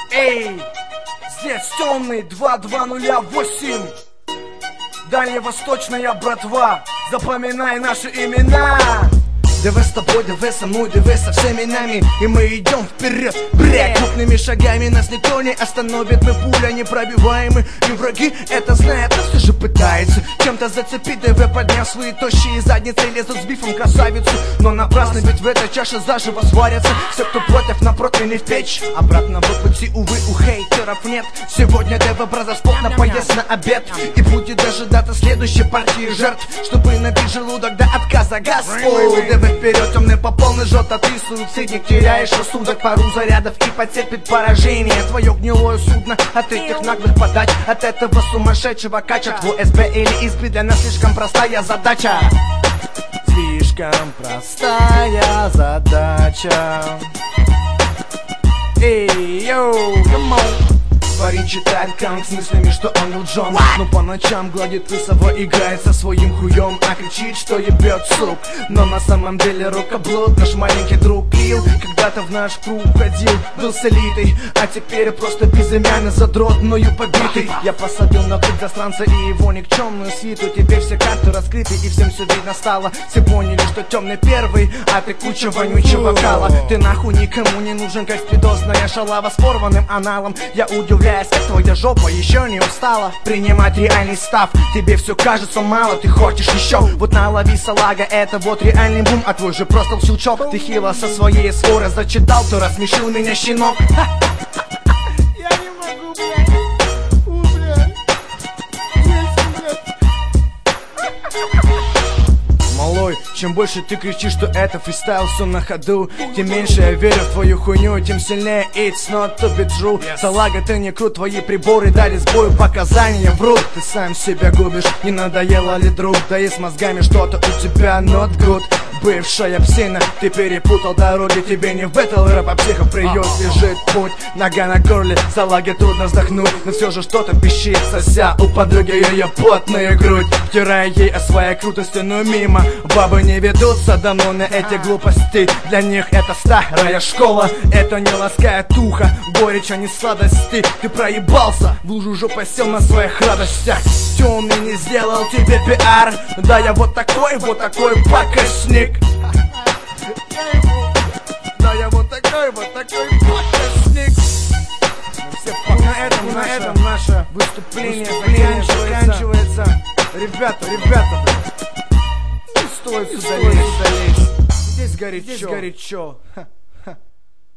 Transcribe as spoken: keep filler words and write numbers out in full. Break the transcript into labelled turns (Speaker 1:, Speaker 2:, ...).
Speaker 1: Эй, здесь темный два два ноль восемь. Дальневосточная братва, запоминай наши имена. Давай с тобой, давай со мной, давай со всеми нами, и мы идем вперед, блядь. Крупными шагами нас никто не остановит. Мы пуля непробиваемы, и враги это знают, но все же пытаются чем-то зацепить. ДВ, подняв свои тощие задницы, лезут с бифом красавицу. Но напрасно, ведь в этой чаше заживо сварятся все, кто против, напротив, не в печь. Обратного пути, увы, у хейтеров нет. Сегодня ДВ Бразерс плотно поесть на обед, и будет дожидаться следующей партии жертв, чтобы набить желудок до отказа Господь. ДВ вперед, темный по полной жжет, а ты суицидник, теряешь рассудок. Пару зарядов и потерпит поражение твое гнилое судно. От этих наглых подач, от этого сумасшедшего кача. Твой СБ или ИСБ для нас слишком простая задача. Слишком простая задача. Эй, йоу, come on. Парень читает канг с мыслями, что он Лил Джон. Но по ночам гладит лысого, играет со своим хуем, а кричит, что ебет сук. Но на самом деле рукоблуд, наш маленький друг Лил. Когда-то в наш круг ходил, был с элитой, а теперь просто безымянный задрот, мною побитый. Я посадил на путь засранца и его никчемную свиту. Теперь все карты раскрыты и всем все видно стало. Все поняли, что темный первый, а ты куча вонючего кала. Ты нахуй никому не нужен, как спидосная шалава с порванным аналом. Я удивляюсь, как твоя жопа еще не устала принимать реальный став. Тебе все кажется мало, ты хочешь еще. Вот налови салага, это вот реальный бум, а твой же просто щелчок. Ты хило со своей своры зачитал, то рассмешил меня щенок.
Speaker 2: Я не могу, блядь. У, блядь. Есть, блядь.
Speaker 1: Малой, чем больше ты кричишь, что это фристайл, все на ходу, тем меньше я верю в твою хуйню, тем сильнее it's not to be true. Yes. Салага, ты не крут, твои приборы дали сбою, показания врут. Ты сам себя губишь, не надоело ли, друг? Да и с мозгами что-то у тебя not good. Бывшая псина, ты перепутал дороги, тебе не в бэтл рэп, а психоприют. Лежит путь, нога на горле, салаге трудно вздохнуть, но все же что-то пищит, сося у подруги ее потную грудь, втирая ей о своей крутости, но мимо бабы не ведутся давно на эти глупости. Для них это старая школа, это не ласкает ухо, горечь, а не сладости. Ты проебался, в лужу жопой сел на своих радостях. Темный не сделал тебе пиар, да я вот такой, вот такой покосник. Да я вот такой, вот такой покосник. На этом, на этом наше выступление, выступление заканчивается. Ребята, ребята, не стоит сюда лезть. Здесь горячо. Здесь горячо.